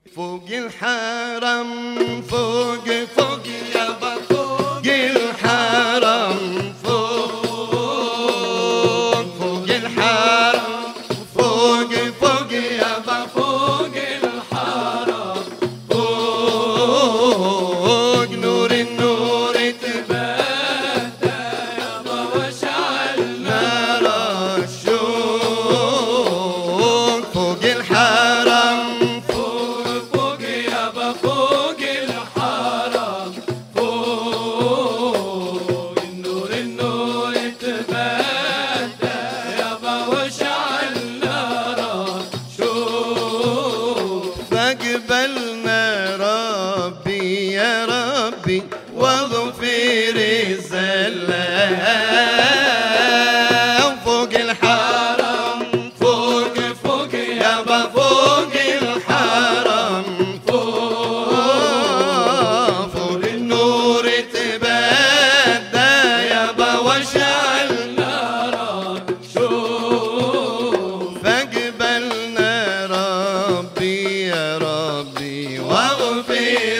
فوق الحرم فوق فوق يابا فوق الحرم فوق فوق الحرم فوق فوق يابا فوق الحرم فوق نور النور تبدى يابا واشعل نار الشوق فوق الحرم فاقبلنا ربي يا ربي واغفر الزلات فوق الحرم فوق فوق يابا فوق الحرم فوق فوق النور تبدى يابا واشعل نار شوف فاقبلنا ربي يا ربي واغفر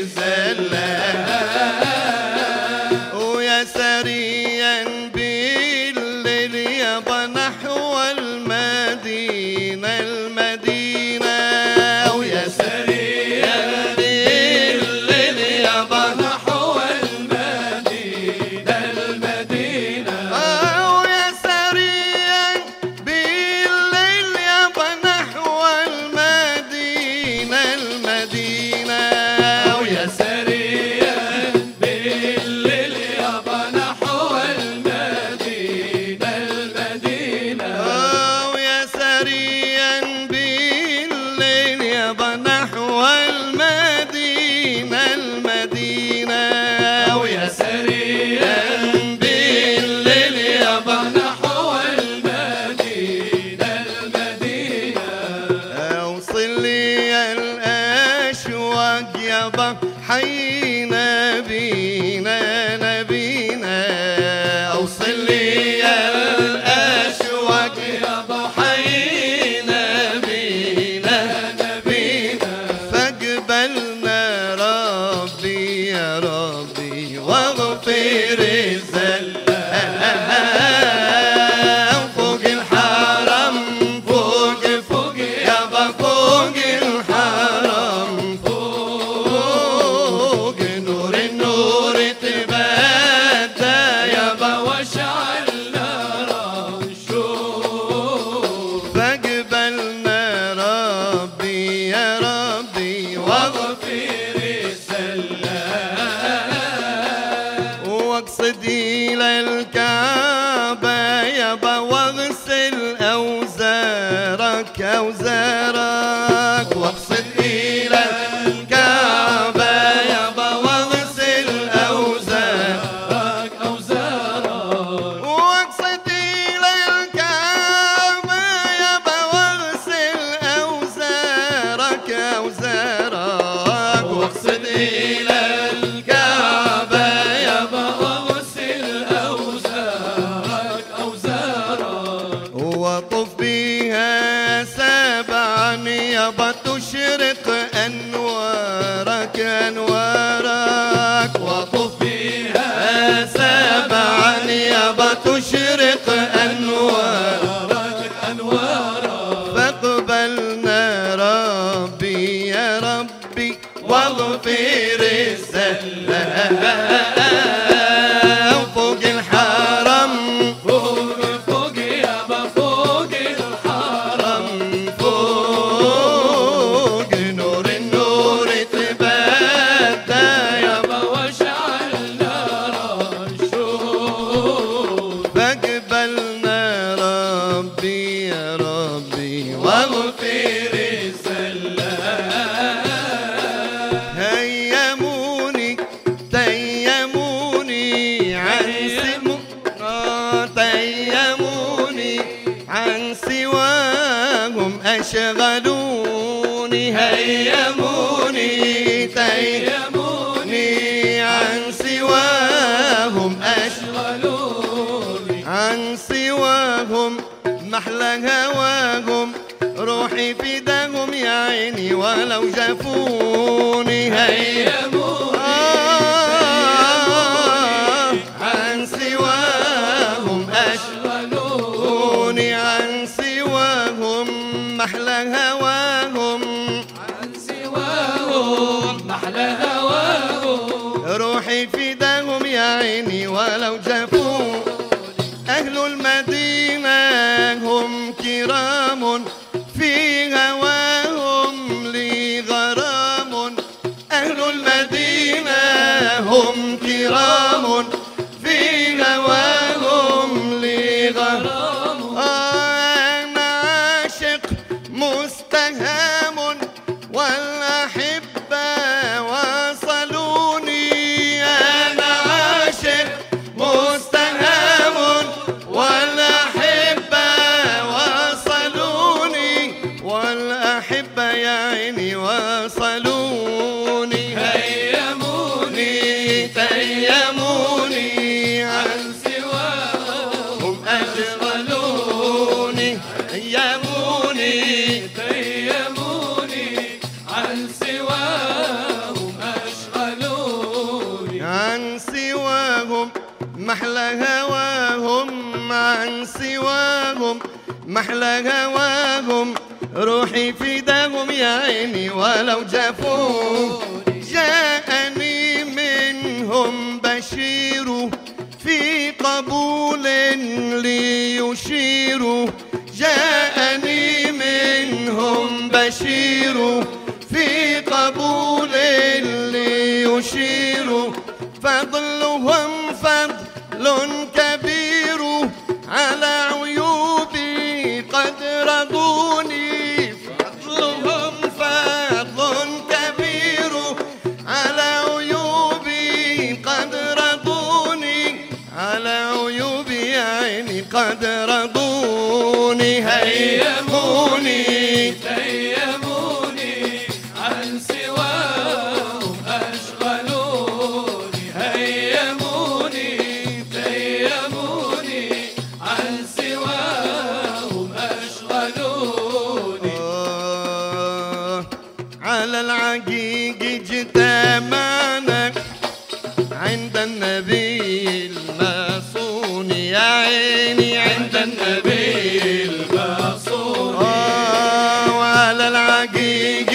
الزلات ويا سريا بالليل يابا نحو المدينة المدينة ويا سريا بالليل يابا نحو المدينة المدينة ويا سريا بالليل يابا نحو المدينة المدينة ويا سريا بالليل يابا نحو المدينة المدينة ويا سريا بالليل يابا نحو المدينة المدينة ويا سريا بالليل يابا نحو المدينة المدينة اوصل لي الاشواق يابا حي نبينا نبينا اوصل لي الاشواق يابا حي نبينا نبينا فاقبلنا ربي يا ربي واغفر الزلات فوق الحرم فوق فوق يابا فوق الحرم فوق نور النور تبدى يابا واشعل نار الشوق فاقبلنا ربي يا ربي واغفر الزلات واقصد الى الكعبة يابا واغسل اوزارك اوزارك واقصد الى الكعبة يابا واغسل اوزارك اوزارك واقصد الى الكعبة يابا واغسل اوزارك اوزارك واقصد الى الكعبة يابا واغسل اوزارك اوزارك وطف بها سبعا يابا تشرق انوارك انوارك وطف بها سبعا يابا تشرق انوارك انوارك فاقبلنا ربي يا ربي واغفر الزلات فوق الحرم فوق فوق يابا فوق الحرم فوق نور النور تبدى يابا واشعل نار الشوق فاقبلنا ربي يا ربي واغفر الزلات هيموني تيموني عن تيموني عن سواهم أشغلوني هيموني تيموني عن سواهم أشغلوني عن سواهم محلى هواهم روحي فداهم يا عيني ولو جفوني هيموني عن سواهم أشغلوني عن سواهم محلى هواهم عن سواهم محلى هواهم روحي فداهم يا عيني ولو جفوني أهل المدينة هم كرام في هواهم لي غرام أهل المدينة هم كرام في هواهم لي غرام أنا عاشق مستهام والأحبة وصلوني أنا عاشق مستهام والأحبة وصلوني والأحبة يا عيني وصلوني هيموني تيموني عن سواهم أشغلوني يموني تيموني عن سواهم أشغلوني عن سواهم محلى هواهم عن سواهم محلى هواهم روحي فداهم يا عيني ولو جفون جاءني منهم بشير في قبول ليشير جاءني منهم بشير في قبول ليشير فضلهم فضل كبير على عيوبي قد رضوني فضلهم فضل كبير على عيوبي قد رضوني على عيوبي يا عيني قد رضوني هيموني تيموني عن سواهم أشغلوني هيموني تيموني عن سواهم أشغلوني على العقيق اجتمعنا عند النبي المصون يا عيني عند النبي المصون وعلى العقيق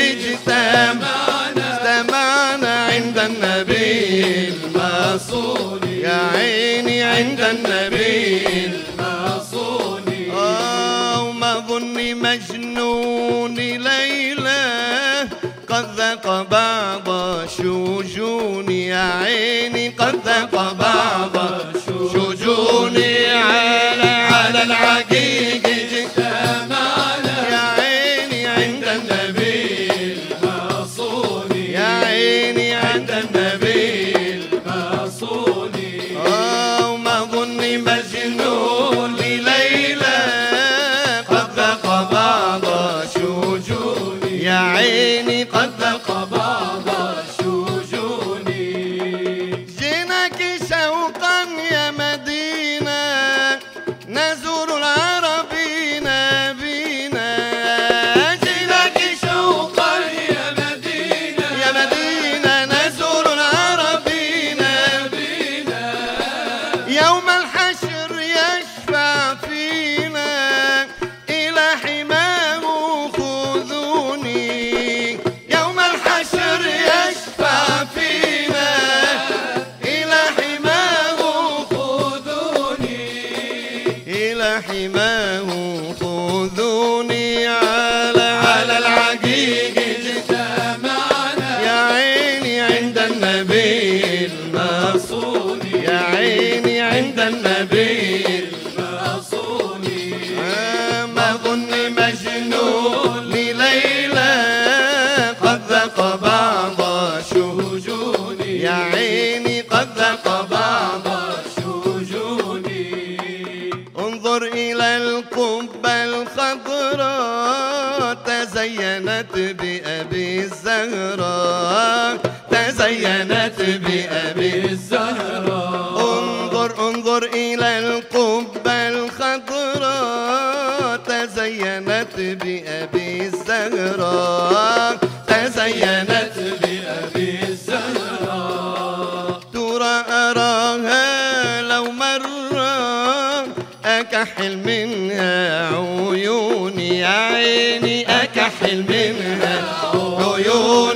اجتمعنا عند النبي المصون يا عيني عند النبي المصون وما ظني مجنون ليلى قد ذاق بعض شجوني يا عيني قد ذاق بعض شجوني على العقيق اجتمعنا يا عيني عند النبي المصون يا عيني عند النبي المصون وما ظني مجنون ليلى قد ذاق بعض شجوني يا عيني قد ذاق بعض شجوني جيناك شوقا يا مدينة نزور العربين بينا جيناك شوقا يا مدينة يا مدينة نزور العربين بينا يوم الحشر يشفع فينا إلى حماه خذوني يوم الحشر يشفع فينا إلى حماه خذوني إلى حماه خذوني على العقيق اجتمعنا يا عيني عند النبي المصون يا عيني عند النبي المصون ما ظني مجنون ليلى قد ذاق بعض شجوني يا عيني قد ذاق بعض شجوني انظر إلى القبة الخضراء تزينت بأبي الزهراء تزينت بأبي الزهراء انظر إلى القبة الخضراء تزينت بأبي الزهراء الزهراء تزينت بأبي الزهراء ترى أراها لو مرة أكحل منها عيوني يا عيني أكحل منها عيوني